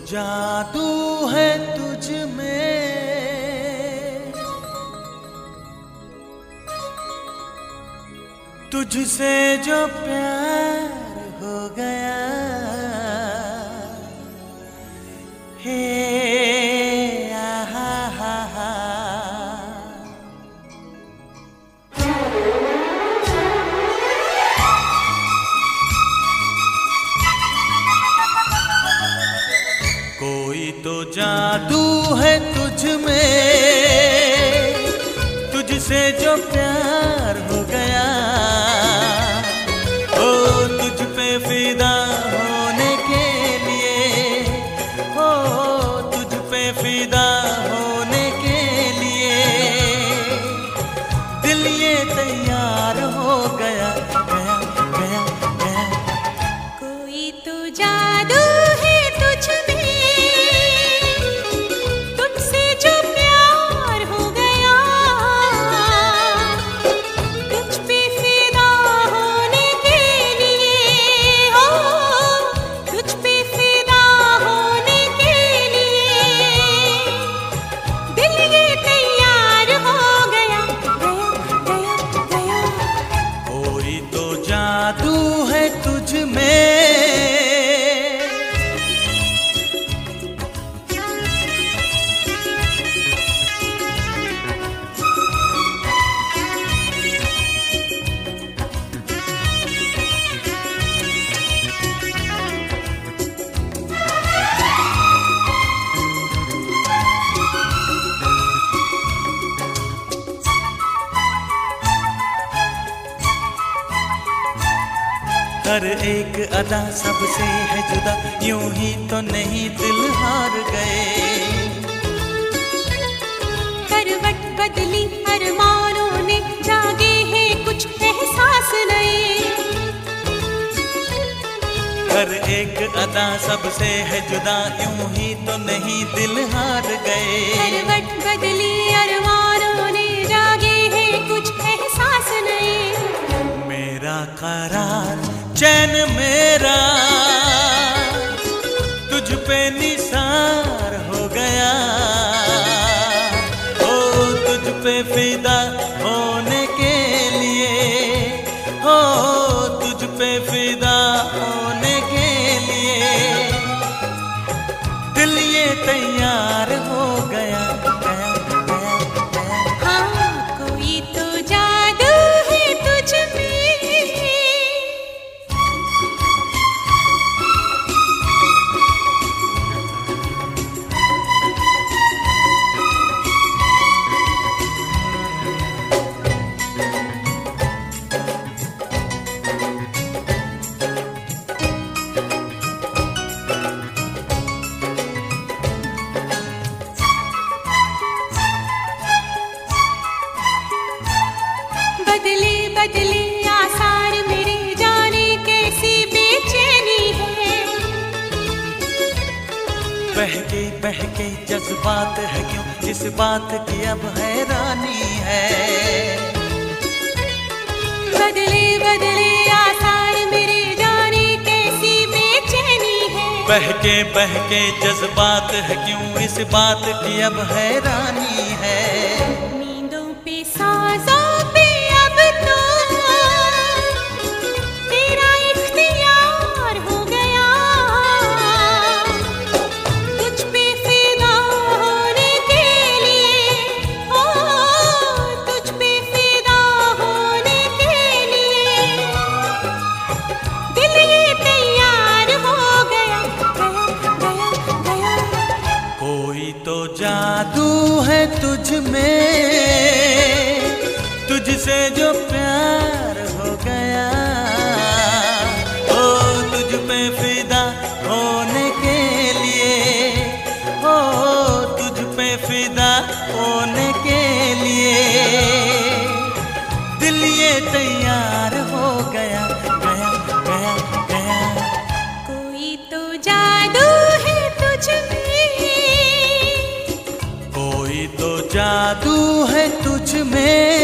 जादू है तुझ में, तुझसे जो प्यार हो गया, हे आहा हा हा। कोई तो जादू है तुझ में, तुझसे जो प्यार हो गया, ओ तुझ पे फिदा होने के लिए, ओ तुझ पे फिदा होने के लिए दिल ये तैयार हो गया, गया गया गया। कोई तो जादू है तुझ में, जादू है तुझ में। हर एक अदा सबसे है जुदा, यूं ही तो नहीं दिल हार गए। करवट बदली अरमानों ने, जागे हैं कुछ एहसास नए। हर एक अदा सबसे है जुदा, यूं ही तो नहीं दिल हार गए। करवट बदली अरमानों ने, जागे हैं कुछ एहसास नए। मेरा करार चैन मेरा तुझ पे निसार हो गया, ओ तुझ पे फिदा होने के लिए, ओ तुझ पे फिदा होने के लिए दिल ये तैयार हो गया, गया गया गया। हाँ, कोई तो जादू है तुझ में। बदले बदले आसार मेरे, जाने कैसी बेचैनी है। बहके जज्बात है क्यों, इस बात की अब हैरानी है। बदले बदले आसार मेरे, जाने कैसी बेचैनी है। बहके जज्बात है क्यों, इस बात की अब हैरानी है। नींदों पे सांसों पे अब तो तेरा इख्तियार हो गया, तुझ पे फिदा होने के लिए, ओ तुझ पे फिदा होने के लिए दिल ये तैयार हो गया, गया गया गया। कोई तो जादू है तुझ में, तुझसे जो प्यार हो गया, ओ तुझ पे फिदा होने के लिए, ओ तुझ पे फिदा होने के लिए दिल ये तैयार हो गया, गया गया गया। कोई तो जादू है तुझ में, कोई तो जादू है तुझ में।